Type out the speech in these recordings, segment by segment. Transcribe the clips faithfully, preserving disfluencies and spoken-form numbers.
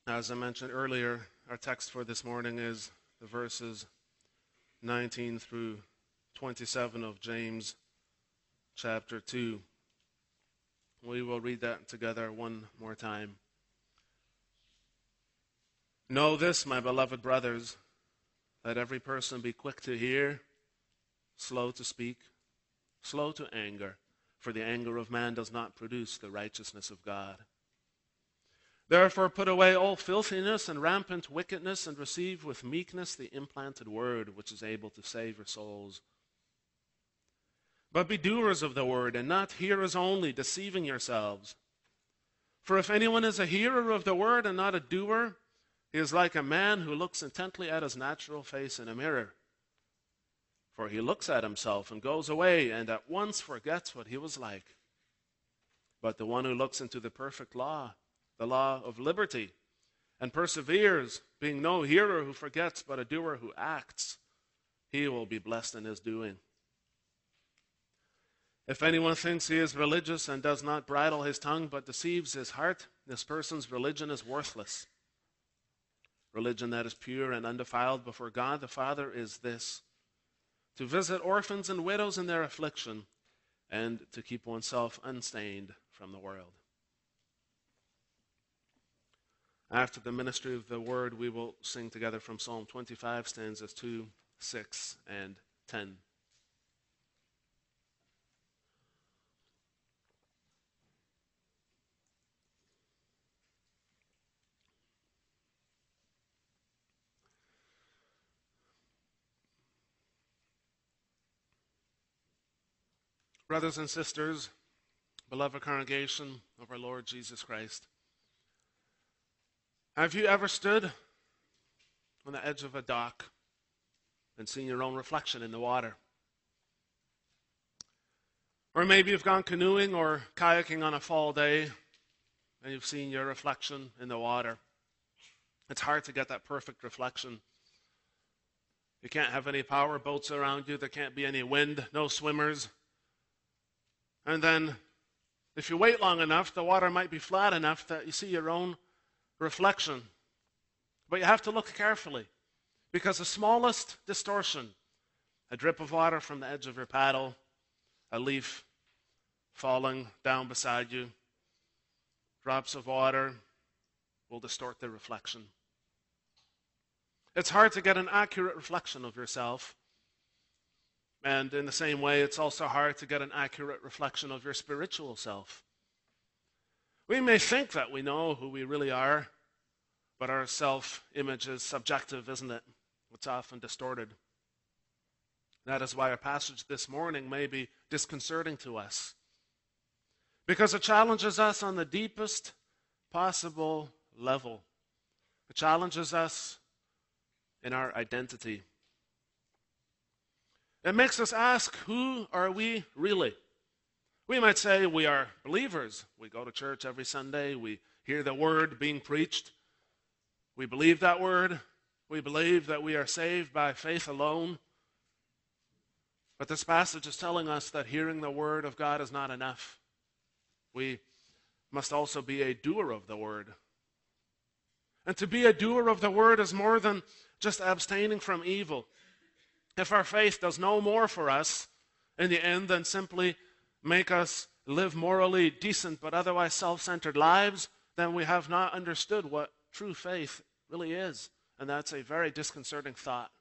As I mentioned earlier, our text for this morning is the verses nineteen through twenty-seven of James chapter two. We will read that together one more time. Know this, my beloved brothers, that every person be quick to hear, slow to speak, slow to anger, for the anger of man does not produce the righteousness of God. Therefore put away all filthiness and rampant wickedness, and receive with meekness the implanted word, which is able to save your souls. But be doers of the word, and not hearers only, deceiving yourselves. For if anyone is a hearer of the word and not a doer, he is like a man who looks intently at his natural face in a mirror. For he looks at himself and goes away and at once forgets what he was like. But the one who looks into the perfect law, the law of liberty, and perseveres, being no hearer who forgets, but a doer who acts, he will be blessed in his doing. If anyone thinks he is religious and does not bridle his tongue, but deceives his heart, this person's religion is worthless. Religion that is pure and undefiled before God the Father is this: to visit orphans and widows in their affliction, and to keep oneself unstained from the world. After the ministry of the word, we will sing together from Psalm twenty-five, stanzas two, six, and ten. Brothers and sisters, beloved congregation of our Lord Jesus Christ, have you ever stood on the edge of a dock and seen your own reflection in the water? Or maybe you've gone canoeing or kayaking on a fall day and you've seen your reflection in the water. It's hard to get that perfect reflection. You can't have any power boats around you. There can't be any wind, no swimmers. And then, if you wait long enough, the water might be flat enough that you see your own reflection. But you have to look carefully, because the smallest distortion, a drip of water from the edge of your paddle, a leaf falling down beside you, drops of water will distort the reflection. It's hard to get an accurate reflection of yourself. And in the same way, it's also hard to get an accurate reflection of your spiritual self. We may think that we know who we really are, but our self-image is subjective, isn't it? It's often distorted. That is why our passage this morning may be disconcerting to us, because it challenges us on the deepest possible level. It challenges us in our identity. It makes us ask, who are we really? We might say we are believers. We go to church every Sunday. We hear the word being preached. We believe that word. We believe that we are saved by faith alone. But this passage is telling us that hearing the word of God is not enough. We must also be a doer of the word. And to be a doer of the word is more than just abstaining from evil. If our faith does no more for us in the end than simply make us live morally decent but otherwise self-centered lives, then we have not understood what true faith really is. And that's a very disconcerting thought.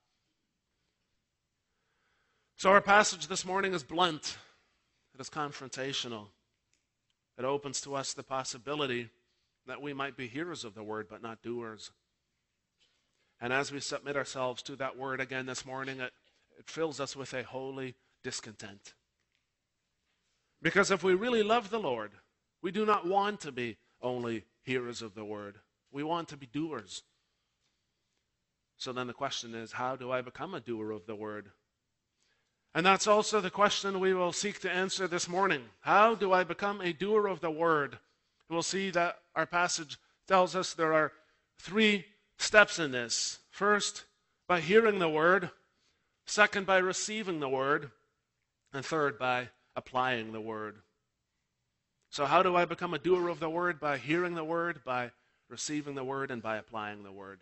So our passage this morning is blunt. It is confrontational. It opens to us the possibility that we might be hearers of the word but not doers. And as we submit ourselves to that word again this morning, it, it fills us with a holy discontent. Because if we really love the Lord, we do not want to be only hearers of the word. We want to be doers. So then the question is, how do I become a doer of the word? And that's also the question we will seek to answer this morning. How do I become a doer of the word? We'll see that our passage tells us there are three steps in this. First, by hearing the word. Second, by receiving the word. And third, by applying the word. So how do I become a doer of the word? By hearing the word, by receiving the word and by applying the word.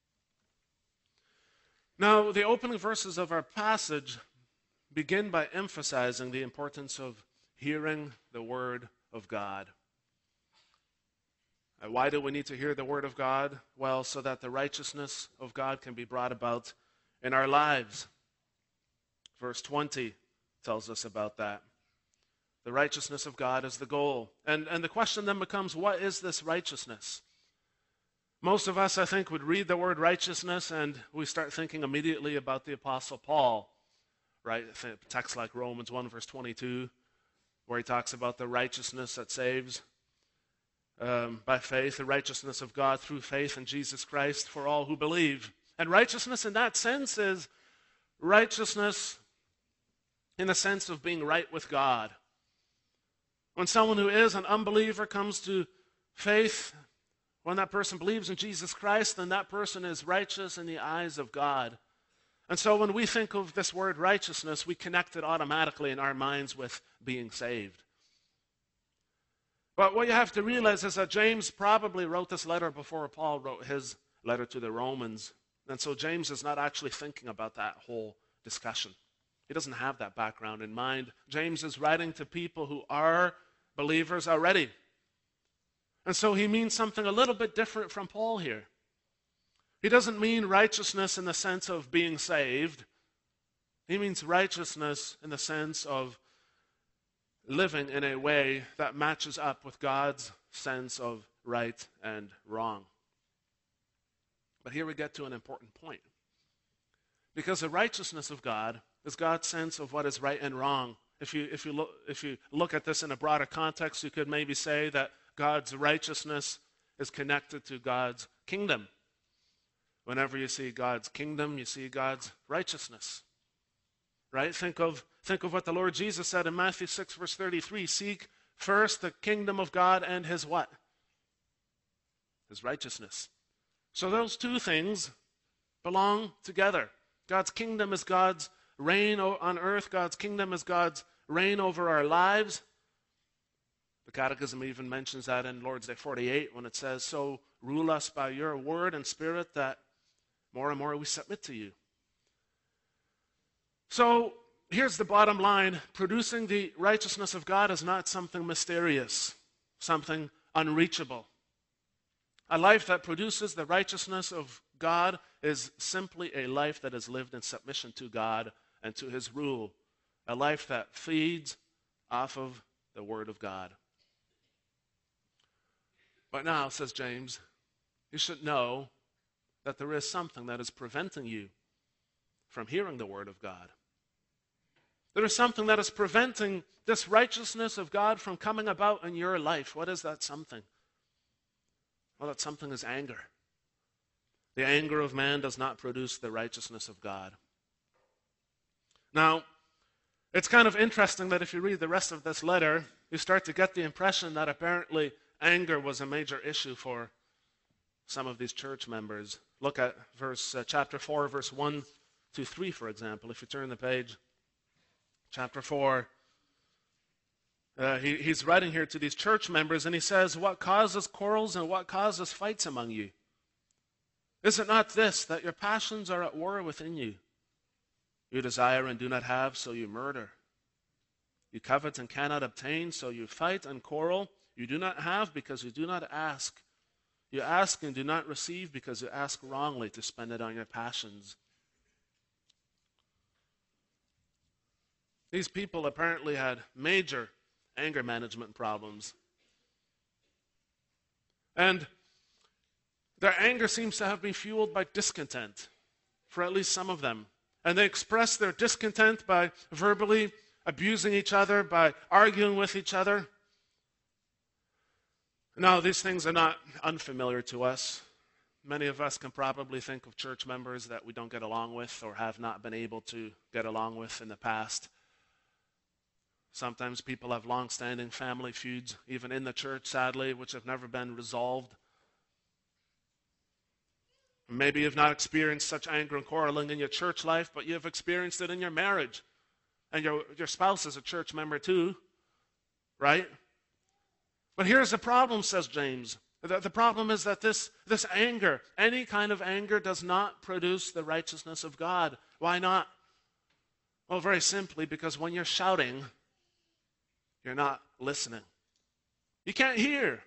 Now, the opening verses of our passage begin by emphasizing the importance of hearing the word of God. And why do we need to hear the word of God? Well, so that the righteousness of God can be brought about in our lives. Verse twenty tells us about that. The righteousness of God is the goal. And, and the question then becomes, what is this righteousness? Most of us, I think, would read the word righteousness and we start thinking immediately about the Apostle Paul, right? Texts like Romans one, verse twenty-two, where he talks about the righteousness that saves um, by faith, the righteousness of God through faith in Jesus Christ for all who believe. And righteousness in that sense is righteousness in the sense of being right with God. When someone who is an unbeliever comes to faith, when that person believes in Jesus Christ, then that person is righteous in the eyes of God. And so when we think of this word righteousness, we connect it automatically in our minds with being saved. But what you have to realize is that James probably wrote this letter before Paul wrote his letter to the Romans. And so James is not actually thinking about that whole discussion. He doesn't have that background in mind. James is writing to people who are believers already. And so he means something a little bit different from Paul here. He doesn't mean righteousness in the sense of being saved. He means righteousness in the sense of living in a way that matches up with God's sense of right and wrong. But here we get to an important point. Because the righteousness of God is God's sense of what is right and wrong. If you, if you, look, if you look at this in a broader context, you could maybe say that God's righteousness is connected to God's kingdom. Whenever you see God's kingdom, you see God's righteousness. Right? Think of, think of what the Lord Jesus said in Matthew six, verse thirty-three. Seek first the kingdom of God and his what? His righteousness. So those two things belong together. God's kingdom is God's reign on earth. God's kingdom is God's reign over our lives. The Catechism even mentions that in Lord's Day forty-eight when it says, so rule us by your word and spirit that more and more we submit to you. So here's the bottom line. Producing the righteousness of God is not something mysterious, something unreachable. A life that produces the righteousness of God is simply a life that is lived in submission to God and to his rule. A life that feeds off of the word of God. But now, says James, you should know that there is something that is preventing you from hearing the word of God. There is something that is preventing this righteousness of God from coming about in your life. What is that something? Well, that something is anger. The anger of man does not produce the righteousness of God. Now, it's kind of interesting that if you read the rest of this letter, you start to get the impression that apparently anger was a major issue for some of these church members. Look at verse uh, chapter four, verse one to three, for example. If you turn the page, chapter four, uh, he, he's writing here to these church members, and he says, what causes quarrels and what causes fights among you? Is it not this, that your passions are at war within you? You desire and do not have, so you murder. You covet and cannot obtain, so you fight and quarrel. You do not have because you do not ask. You ask and do not receive because you ask wrongly to spend it on your passions. These people apparently had major anger management problems. And their anger seems to have been fueled by discontent for at least some of them. And they express their discontent by verbally abusing each other, by arguing with each other. Now, these things are not unfamiliar to us. Many of us can probably think of church members that we don't get along with or have not been able to get along with in the past. Sometimes people have long-standing family feuds, even in the church, sadly, which have never been resolved. Maybe you've not experienced such anger and quarreling in your church life, but you've experienced it in your marriage. And your, your spouse is a church member too, right? But here's the problem, says James. The, the problem is that this, this anger, any kind of anger, does not produce the righteousness of God. Why not? Well, very simply, because when you're shouting, you're not listening. You can't hear.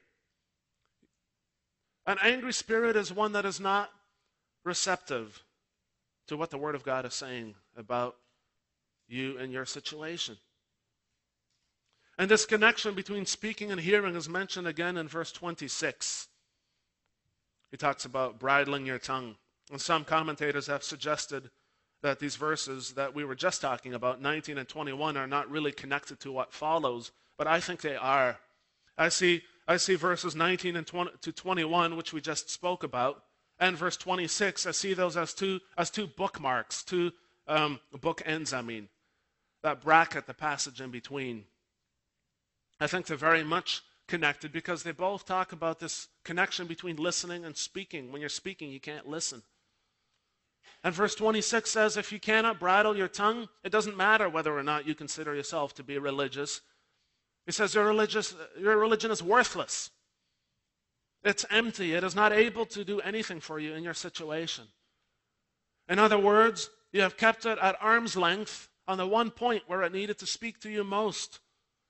An angry spirit is one that is not receptive to what the Word of God is saying about you and your situation. And this connection between speaking and hearing is mentioned again in verse twenty-six. He talks about bridling your tongue. And some commentators have suggested that these verses that we were just talking about, nineteen and twenty-one, are not really connected to what follows, but I think they are. I see, I see verses nineteen and twenty to twenty-one, which we just spoke about, and verse twenty-six, I see those as two, as two bookmarks, two um, bookends, I mean, that bracket the passage in between. I think they're very much connected because they both talk about this connection between listening and speaking. When you're speaking, you can't listen. And verse twenty-six says, if you cannot bridle your tongue, it doesn't matter whether or not you consider yourself to be religious. He says your, religious, your religion is worthless. It's empty. It is not able to do anything for you in your situation. In other words, you have kept it at arm's length on the one point where it needed to speak to you most.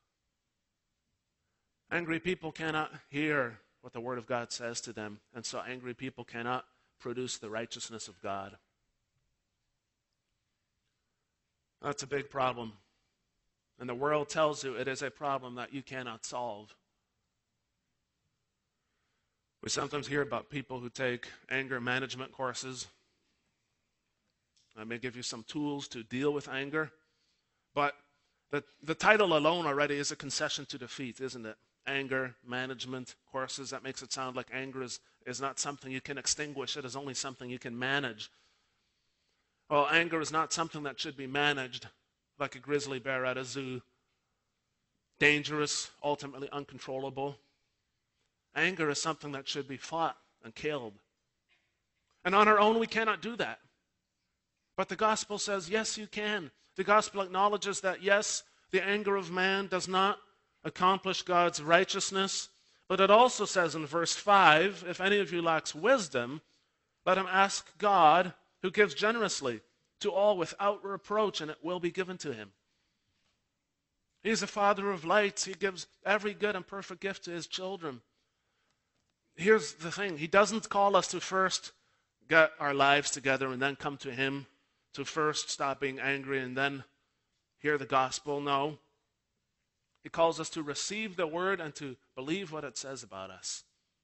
Angry people cannot hear what the Word of God says to them, and so angry people cannot produce the righteousness of God. That's a big problem. And the world tells you it is a problem that you cannot solve. We sometimes hear about people who take anger management courses. I may give you some tools to deal with anger, but the, the title alone already is a concession to defeat, isn't it? Anger management courses. That makes it sound like anger is, is not something you can extinguish. It is only something you can manage. Well, anger is not something that should be managed like a grizzly bear at a zoo. Dangerous, ultimately uncontrollable. Anger is something that should be fought and killed. And on our own, we cannot do that. But the gospel says, yes, you can. The gospel acknowledges that, yes, the anger of man does not accomplish God's righteousness. But it also says in verse five, if any of you lacks wisdom, let him ask God, who gives generously to all without reproach, and it will be given to him. He is the Father of lights. He gives every good and perfect gift to his children. Here's the thing. He doesn't call us to first get our lives together and then come to him, to first stop being angry and then hear the gospel. No. He calls us to receive the word and to believe what it says about us.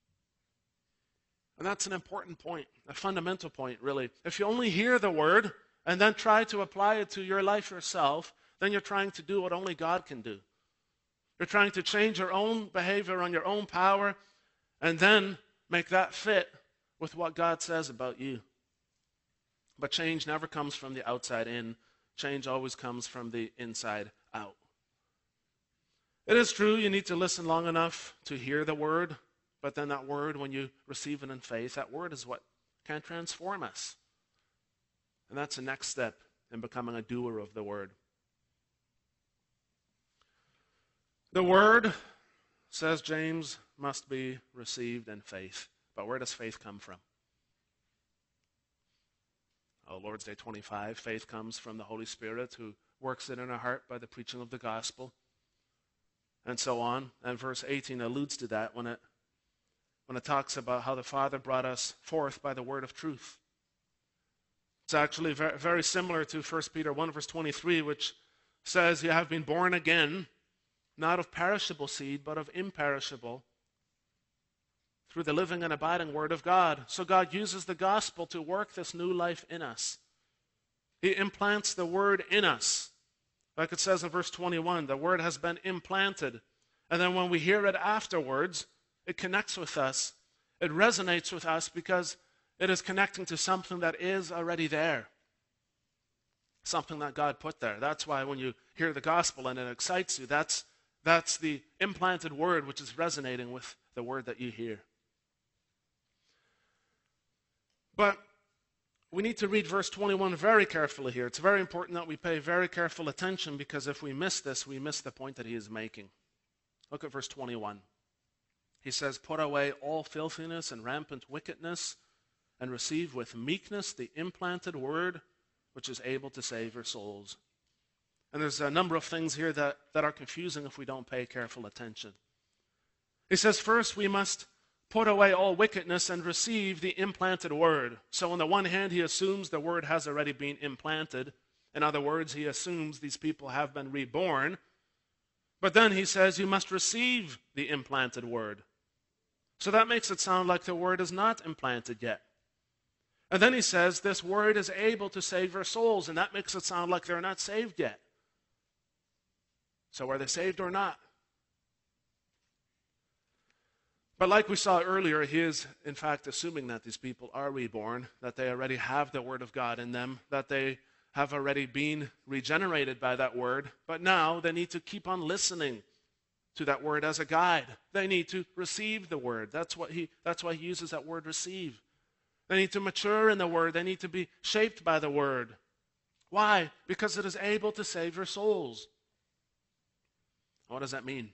And that's an important point, a fundamental point, really. If you only hear the word and then try to apply it to your life yourself, then you're trying to do what only God can do. You're trying to change your own behavior on your own power and then make that fit with what God says about you. But change never comes from the outside in. Change always comes from the inside out. It is true you need to listen long enough to hear the word, but then that word, when you receive it in faith, that word is what can transform us. And that's the next step in becoming a doer of the word. The word, says James, must be received in faith. But where does faith come from? Oh, Lord's Day twenty-five, faith comes from the Holy Spirit who works it in our heart by the preaching of the gospel. And so on. And verse eighteen alludes to that when it, when it talks about how the Father brought us forth by the word of truth. It's actually very, very similar to First Peter one, verse twenty-three, which says, you have been born again, not of perishable seed, but of imperishable, through the living and abiding word of God. So God uses the gospel to work this new life in us. He implants the word in us. Like it says in verse twenty-one, the word has been implanted. And then when we hear it afterwards, it connects with us. It resonates with us because it is connecting to something that is already there. Something that God put there. That's why when you hear the gospel and it excites you, that's, that's the implanted word which is resonating with the word that you hear. But we need to read verse twenty-one very carefully here. It's very important that we pay very careful attention because if we miss this, we miss the point that he is making. Look at verse twenty-one. He says, put away all filthiness and rampant wickedness, and receive with meekness the implanted word, which is able to save your souls. And there's a number of things here that, that are confusing if we don't pay careful attention. He says, first, we must put away all wickedness and receive the implanted word. So on the one hand, he assumes the word has already been implanted. In other words, he assumes these people have been reborn. But then he says, you must receive the implanted word. So that makes it sound like the word is not implanted yet. And then he says, this word is able to save your souls, and that makes it sound like they're not saved yet. So are they saved or not? But like we saw earlier, he is in fact assuming that these people are reborn, that they already have the word of God in them, that they have already been regenerated by that word, but now they need to keep on listening to that word as a guide. They need to receive the word. That's what he that's why he uses that word receive. They need to mature in the word. They need to be shaped by the word. Why? Because it is able to save your souls. What does that mean?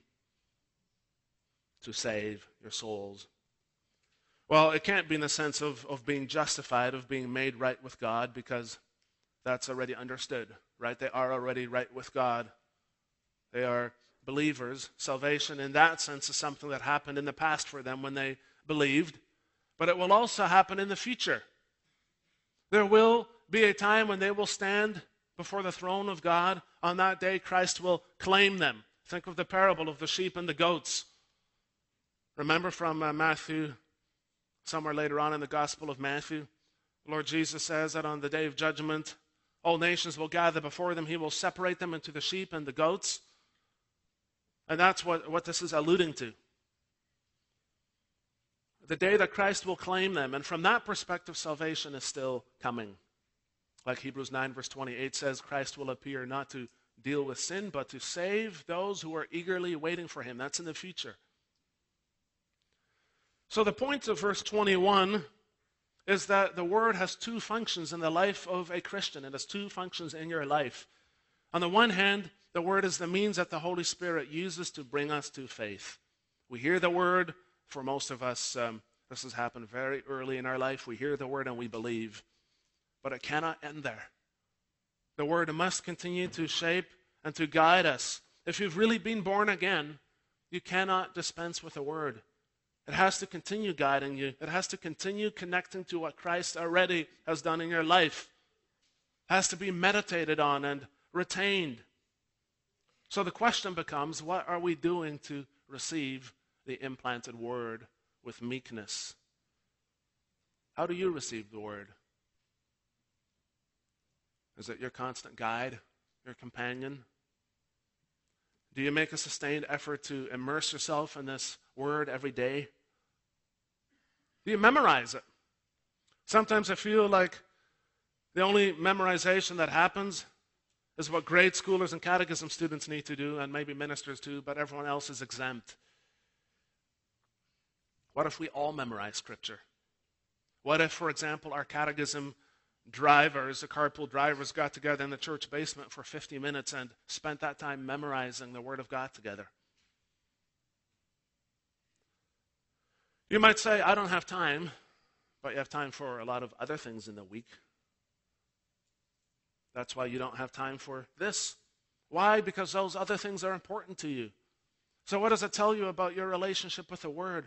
To save your souls. Well, it can't be in the sense of, of being justified, of being made right with God, because that's already understood, right? They are already right with God. They are believers. Salvation in that sense is something that happened in the past for them when they believed, but it will also happen in the future. There will be a time when they will stand before the throne of God. On that day, Christ will claim them. Think of the parable of the sheep and the goats. Remember from uh, Matthew, somewhere later on in the Gospel of Matthew, Lord Jesus says that on the day of judgment, all nations will gather before them. He will separate them into the sheep and the goats. And that's what, what this is alluding to. The day that Christ will claim them. And from that perspective, salvation is still coming. Like Hebrews nine verse twenty-eight says, Christ will appear not to deal with sin, but to save those who are eagerly waiting for him. That's in the future. So the point of verse twenty-one is that the word has two functions in the life of a Christian. It has two functions in your life. On the one hand, the word is the means that the Holy Spirit uses to bring us to faith. We hear the word. For most of us, um, this has happened very early in our life. We hear the word and we believe. But it cannot end there. The word must continue to shape and to guide us. If you've really been born again, you cannot dispense with the word. It has to continue guiding you. It has to continue connecting to what Christ already has done in your life. It has to be meditated on and retained. So the question becomes, what are we doing to receive the implanted word with meekness? How do you receive the word? Is it your constant guide, your companion? Do you make a sustained effort to immerse yourself in this word every day? Do you memorize it? Sometimes I feel like the only memorization that happens is what grade schoolers and catechism students need to do, and maybe ministers too, but everyone else is exempt. What if we all memorize Scripture? What if, for example, our catechism drivers, the carpool drivers, got together in the church basement for fifty minutes and spent that time memorizing the Word of God together? You might say, I don't have time, but you have time for a lot of other things in the week. That's why you don't have time for this. Why? Because those other things are important to you. So what does it tell you about your relationship with the Word?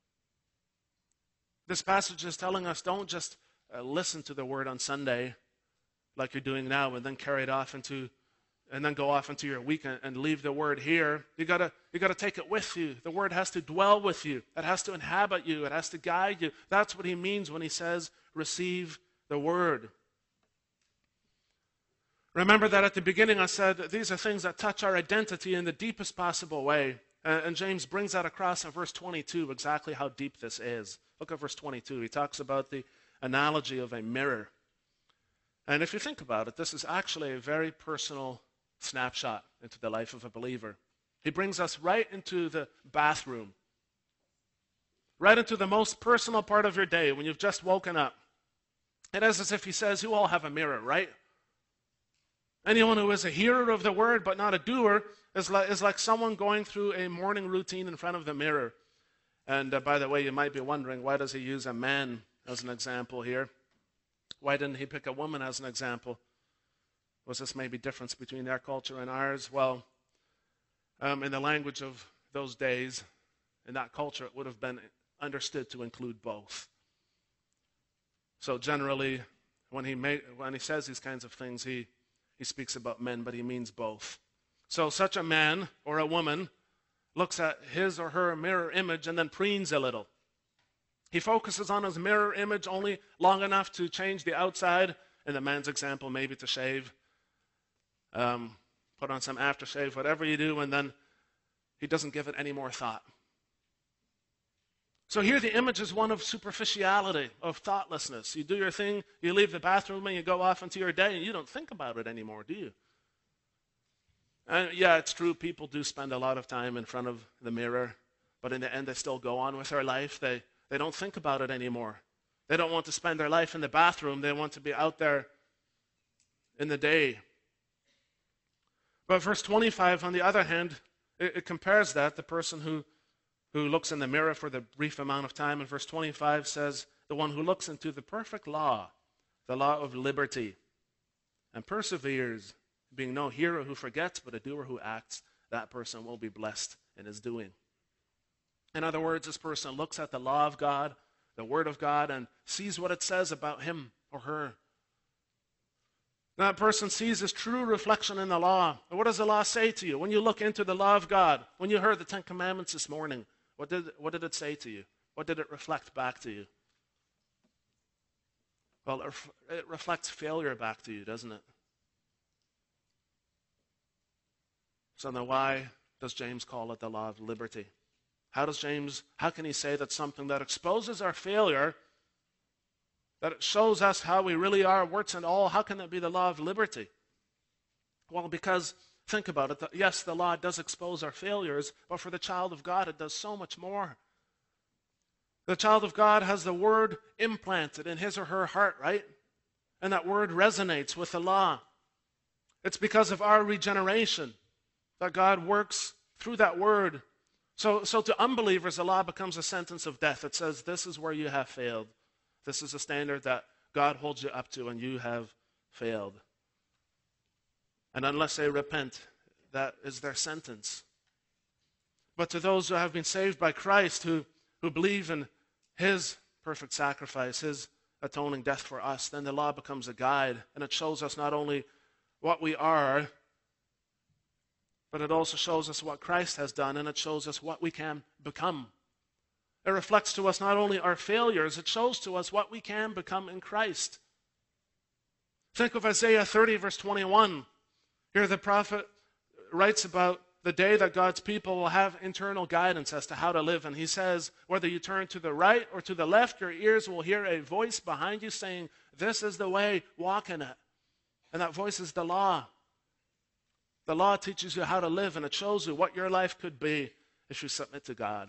This passage is telling us, don't just uh, listen to the word on Sunday like you're doing now and then carry it off into, and then go off into your week and, and leave the word here. You gotta, you gotta take it with you. The word has to dwell with you. It has to inhabit you. It has to guide you. That's what he means when he says, receive the word. Remember that at the beginning I said that these are things that touch our identity in the deepest possible way. And James brings that across in verse twenty-two, exactly how deep this is. Look at verse twenty-two. He talks about the analogy of a mirror. And if you think about it, this is actually a very personal snapshot into the life of a believer. He brings us right into the bathroom, right into the most personal part of your day when you've just woken up. It is as if he says, you all have a mirror, right? Anyone who is a hearer of the word but not a doer is like, is like someone going through a morning routine in front of the mirror. And uh, by the way, you might be wondering, why does he use a man as an example here? Why didn't he pick a woman as an example? Was this maybe difference between their culture and ours? Well, um, in the language of those days, in that culture, it would have been understood to include both. So generally, when he made, when he says these kinds of things, he, he speaks about men, but he means both. So such a man or a woman looks at his or her mirror image and then preens a little. He focuses on his mirror image only long enough to change the outside, in the man's example, maybe to shave, um, put on some aftershave, whatever you do, and then he doesn't give it any more thought. So here the image is one of superficiality, of thoughtlessness. You do your thing, you leave the bathroom, and you go off into your day, and you don't think about it anymore, do you? And yeah, it's true, people do spend a lot of time in front of the mirror, but in the end they still go on with their life. They, they don't think about it anymore. They don't want to spend their life in the bathroom. They want to be out there in the day. But verse twenty-five, on the other hand, it, it compares that. The person who, who looks in the mirror for the brief amount of time, in verse twenty-five says, the one who looks into the perfect law, the law of liberty, and perseveres, being no hearer who forgets, but a doer who acts, that person will be blessed in his doing. In other words, this person looks at the law of God, the word of God, and sees what it says about him or her. That person sees his true reflection in the law. And what does the law say to you? When you look into the law of God, when you heard the Ten Commandments this morning, what did, what did it say to you? What did it reflect back to you? Well, it, ref- it reflects failure back to you, doesn't it? So then why does James call it the law of liberty? How does James, how can he say that something that exposes our failure, that it shows us how we really are, warts and all, how can that be the law of liberty? Well, because, think about it, yes, the law does expose our failures, but for the child of God, it does so much more. The child of God has the word implanted in his or her heart, right? And that word resonates with the law. It's because of our regeneration that God works through that word. So, so to unbelievers, the law becomes a sentence of death. It says, this is where you have failed. This is a standard that God holds you up to, and you have failed. And unless they repent, that is their sentence. But to those who have been saved by Christ, who, who believe in his perfect sacrifice, his atoning death for us, then the law becomes a guide, and it shows us not only what we are, but it also shows us what Christ has done, and it shows us what we can become. It reflects to us not only our failures, it shows to us what we can become in Christ. Think of Isaiah thirty, verse twenty-one. Here the prophet writes about the day that God's people will have internal guidance as to how to live. And he says, whether you turn to the right or to the left, your ears will hear a voice behind you saying, this is the way, walk in it. And that voice is the law. The law teaches you how to live, and it shows you what your life could be if you submit to God.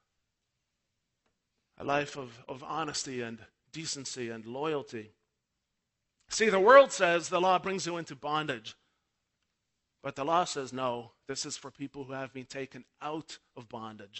A life of, of honesty and decency and loyalty. See, the world says the law brings you into bondage. But the law says, no, this is for people who have been taken out of bondage.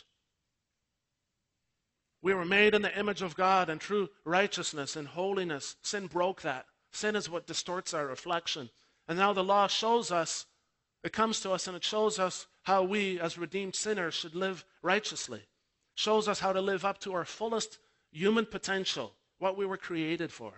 We were made in the image of God, and true righteousness and holiness. Sin broke that. Sin is what distorts our reflection. And now the law shows us, it comes to us and it shows us how we as redeemed sinners should live righteously. Shows us how to live up to our fullest human potential, what we were created for.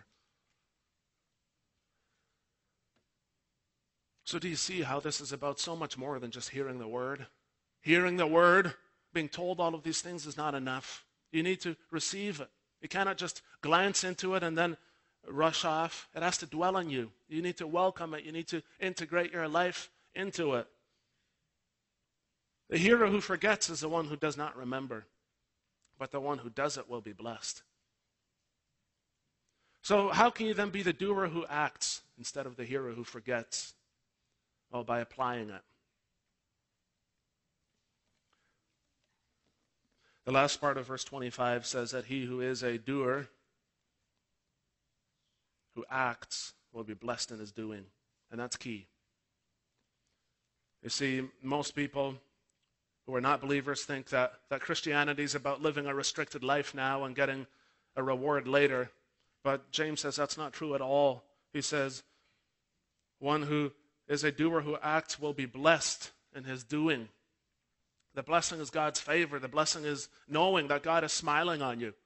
So do you see how this is about so much more than just hearing the word? Hearing the word, being told all of these things is not enough. You need to receive it. You cannot just glance into it and then rush off. It has to dwell on you. You need to welcome it. You need to integrate your life into it. The hearer who forgets is the one who does not remember, but the one who does it will be blessed. So how can you then be the doer who acts instead of the hearer who forgets? Well, by applying it. The last part of verse twenty-five says that he who is a doer, who acts, will be blessed in his doing. And that's key. You see, most people who are not believers think that, that Christianity is about living a restricted life now and getting a reward later. But James says that's not true at all. He says, one who is a doer who acts will be blessed in his doing. The blessing is God's favor. The blessing is knowing that God is smiling on you.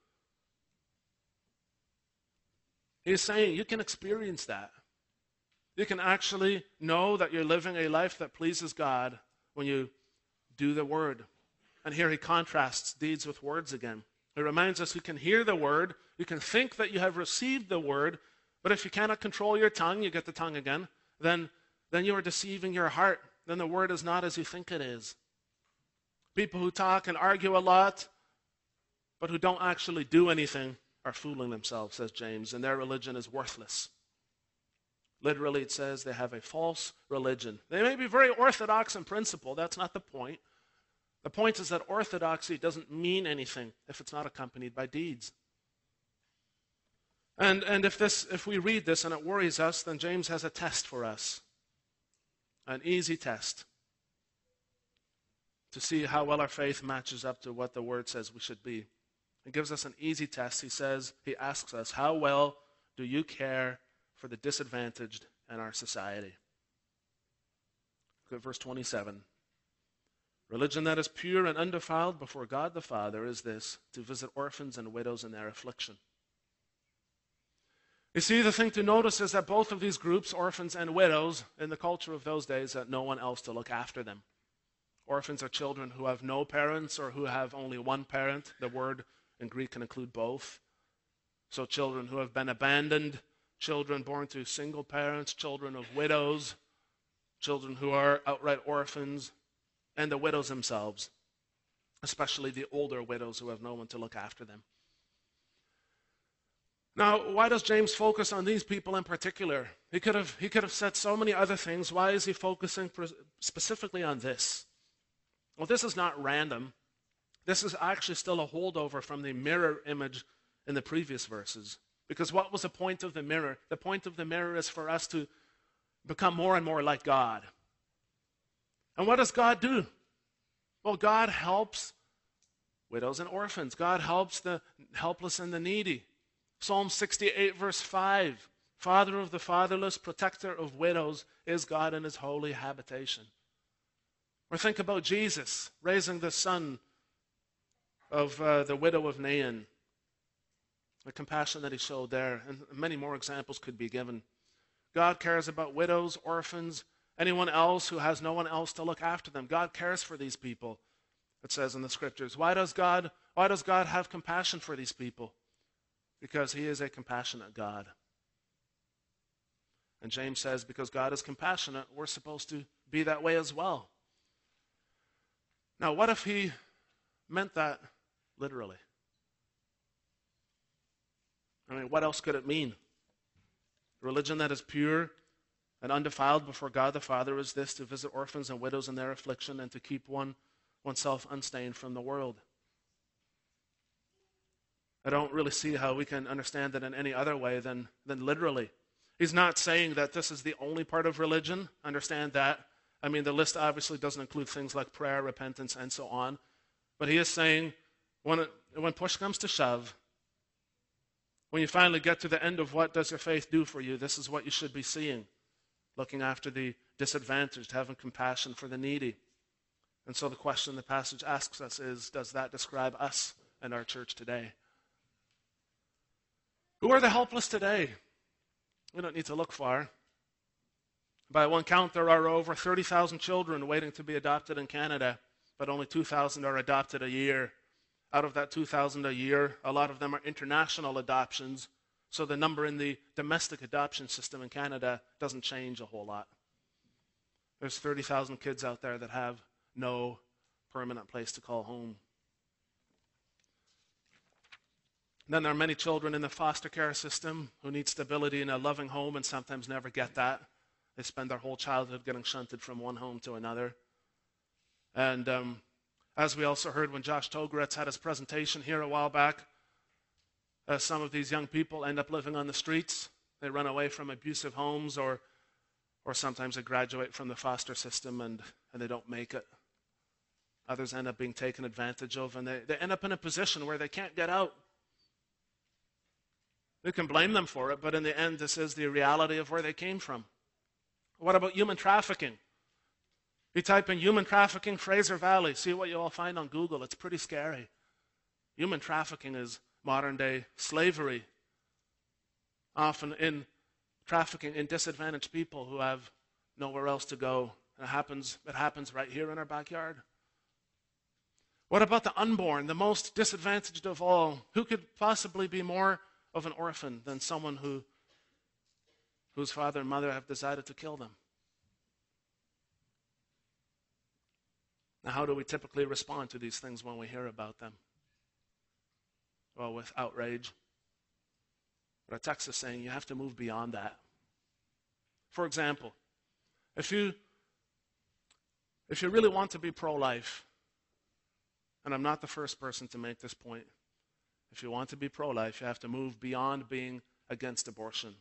He's saying you can experience that. You can actually know that you're living a life that pleases God when you do the word. And here he contrasts deeds with words again. He reminds us you can hear the word, you can think that you have received the word, but if you cannot control your tongue, you get the tongue again, then, then you are deceiving your heart. Then the word is not as you think it is. People who talk and argue a lot, but who don't actually do anything, are fooling themselves, says James, and their religion is worthless. Literally, it says they have a false religion. They may be very orthodox in principle. That's not the point. The point is that orthodoxy doesn't mean anything if it's not accompanied by deeds. And, and if, this, if we read this and it worries us, then James has a test for us, an easy test to see how well our faith matches up to what the word says we should be. It gives us an easy test. He says, he asks us, how well do you care for the disadvantaged in our society? Look at verse twenty-seven. Religion that is pure and undefiled before God the Father is this, to visit orphans and widows in their affliction. You see, the thing to notice is that both of these groups, orphans and widows, in the culture of those days, had no one else to look after them. Orphans are children who have no parents or who have only one parent. The word in Greek can include both. So children who have been abandoned, children born to single parents, children of widows, children who are outright orphans, and the widows themselves, especially the older widows who have no one to look after them. Now, why does James focus on these people in particular? He could have, he could have said so many other things. Why is he focusing specifically on this? Well, this is not random. This is actually still a holdover from the mirror image in the previous verses. Because what was the point of the mirror? The point of the mirror is for us to become more and more like God. And what does God do? Well, God helps widows and orphans. God helps the helpless and the needy. Psalm sixty-eight, verse five, Father of the fatherless, protector of widows, is God in his holy habitation. Or think about Jesus raising the son of uh, the widow of Nain. The compassion that he showed there, and many more examples could be given. God cares about widows, orphans, anyone else who has no one else to look after them. God cares for these people, it says in the scriptures. Why does God, why does God have compassion for these people? Because he is a compassionate God. And James says because God is compassionate, we're supposed to be that way as well. Now, what if he meant that literally? I mean, what else could it mean? Religion that is pure and undefiled before God the Father is this, to visit orphans and widows in their affliction and to keep one oneself unstained from the world. I don't really see how we can understand it in any other way than, than literally. He's not saying that this is the only part of religion. Understand that. I mean, the list obviously doesn't include things like prayer, repentance, and so on. But he is saying when, it, when push comes to shove, when you finally get to the end of what does your faith do for you, this is what you should be seeing. Looking after the disadvantaged, having compassion for the needy. And so the question the passage asks us is, does that describe us and our church today? Who are the helpless today? We don't need to look far. By one count, there are over thirty thousand children waiting to be adopted in Canada, but only two thousand are adopted a year. Out of that two thousand a year, a lot of them are international adoptions, so the number in the domestic adoption system in Canada doesn't change a whole lot. There's thirty thousand kids out there that have no permanent place to call home. Then there are many children in the foster care system who need stability in a loving home and sometimes never get that. They spend their whole childhood getting shunted from one home to another. And um, as we also heard when Josh Togretz had his presentation here a while back, uh, some of these young people end up living on the streets. They run away from abusive homes, or or sometimes they graduate from the foster system and, and they don't make it. Others end up being taken advantage of, and they, they end up in a position where they can't get out. You can blame them for it, but in the end, this is the reality of where they came from. What about human trafficking? You type in human trafficking, Fraser Valley, see what you all find on Google. It's pretty scary. Human trafficking is modern-day slavery, often in trafficking in disadvantaged people who have nowhere else to go. And it happens, it happens right here in our backyard. What about the unborn, the most disadvantaged of all? Who could possibly be more of an orphan than someone who, whose father and mother have decided to kill them? Now, how do we typically respond to these things when we hear about them? Well, with outrage. But our text is saying you have to move beyond that. For example, if you if you really want to be pro-life, and I'm not the first person to make this point, if you want to be pro-life, you have to move beyond being against abortion.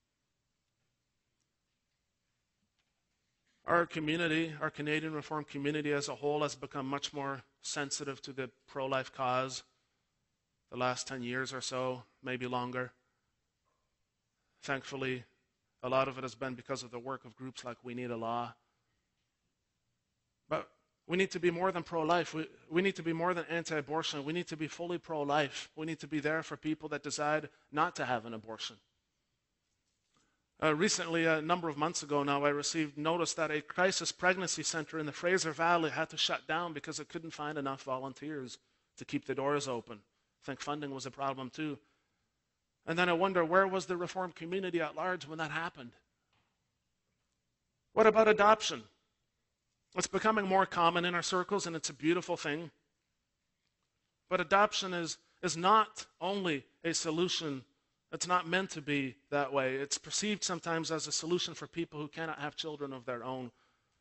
Our community, our Canadian Reformed community as a whole, has become much more sensitive to the pro-life cause the last ten years or so, maybe longer. Thankfully, a lot of it has been because of the work of groups like We Need a Law. But we need to be more than pro-life. We, we need to be more than anti-abortion. We need to be fully pro-life. We need to be there for people that decide not to have an abortion. Uh, recently, a number of months ago now, I received notice that a crisis pregnancy center in the Fraser Valley had to shut down because it couldn't find enough volunteers to keep the doors open. I think funding was a problem too. And then I wonder, where was the Reformed community at large when that happened? What about adoption? It's becoming more common in our circles, and it's a beautiful thing. But adoption is, is not only a solution. It's not meant to be that way. It's perceived sometimes as a solution for people who cannot have children of their own.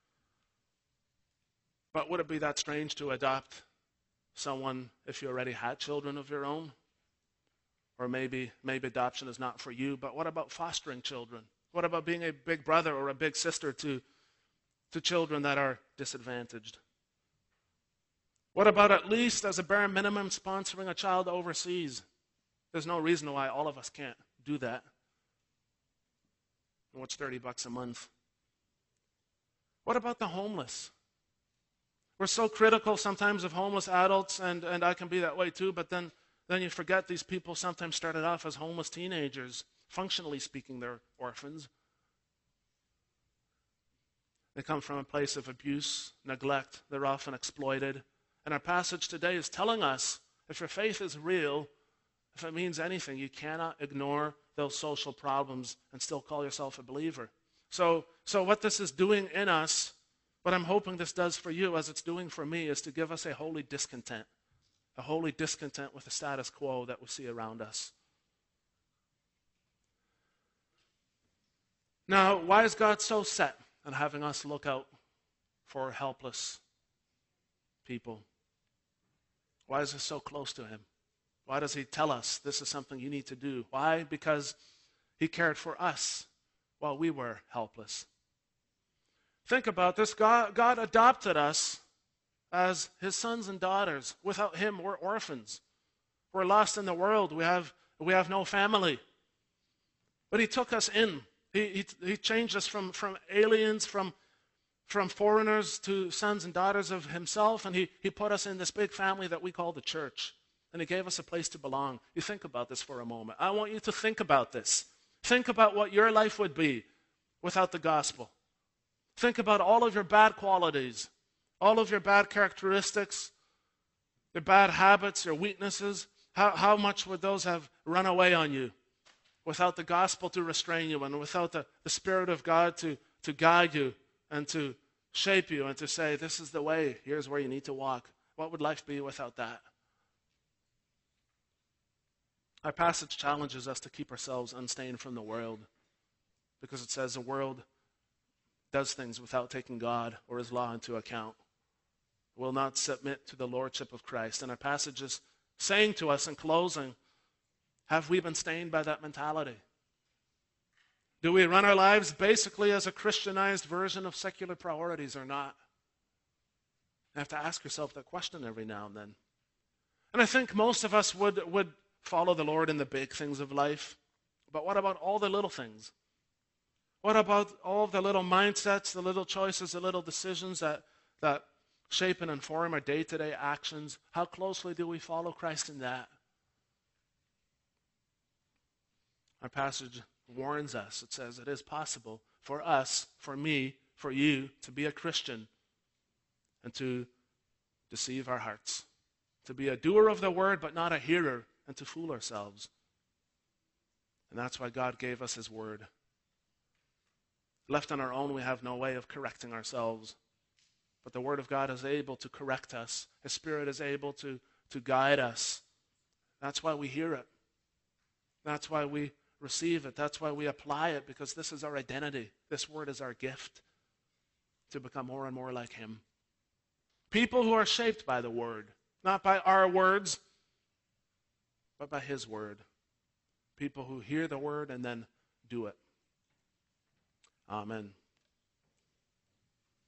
But would it be that strange to adopt someone if you already had children of your own? Or maybe, maybe adoption is not for you, but what about fostering children? What about being a big brother or a big sister to, to children that are disadvantaged? What about at least as a bare minimum sponsoring a child overseas? There's no reason why all of us can't do that. And what's thirty bucks a month? What about the homeless? We're so critical sometimes of homeless adults, and, and I can be that way too, but then, then you forget these people sometimes started off as homeless teenagers. Functionally speaking, they're orphans. They come from a place of abuse, neglect. They're often exploited. And our passage today is telling us, if your faith is real, if it means anything, you cannot ignore those social problems and still call yourself a believer. So, so what this is doing in us, what I'm hoping this does for you as it's doing for me, is to give us a holy discontent, a holy discontent with the status quo that we see around us. Now, why is God so set on having us look out for helpless people? Why is this so close to him? Why does he tell us this is something you need to do? Why? Because he cared for us while we were helpless. Think about this. God, God adopted us as his sons and daughters. Without him, we're orphans. We're lost in the world. We have, we have no family. But he took us in. He, he, he changed us from, from aliens, from, from foreigners to sons and daughters of himself, and he, he put us in this big family that we call the church. And he gave us a place to belong. You think about this for a moment. I want you to think about this. Think about what your life would be without the gospel. Think about all of your bad qualities, all of your bad characteristics, your bad habits, your weaknesses. How, how much would those have run away on you without the gospel to restrain you and without the, the Spirit of God to, to guide you and to shape you and to say, this is the way, here's where you need to walk? What would life be without that? Our passage challenges us to keep ourselves unstained from the world, because it says the world does things without taking God or his law into account. Will not submit to the lordship of Christ. And our passage is saying to us in closing, have we been stained by that mentality? Do we run our lives basically as a Christianized version of secular priorities or not? You have to ask yourself that question every now and then. And I think most of us would, would follow the Lord in the big things of life. But what about all the little things? What about all the little mindsets, the little choices, the little decisions that, that shape and inform our day-to-day actions? How closely do we follow Christ in that? Our passage warns us. It says it is possible for us, for me, for you to be a Christian and to deceive our hearts, to be a doer of the word but not a hearer, and to fool ourselves. And that's why God gave us his word. Left on our own, we have no way of correcting ourselves. But the word of God is able to correct us. His Spirit is able to, to guide us. That's why we hear it. That's why we receive it. That's why we apply it, because this is our identity. This word is our gift to become more and more like him. People who are shaped by the word, not by our words, but by his word. People who hear the word and then do it. Amen.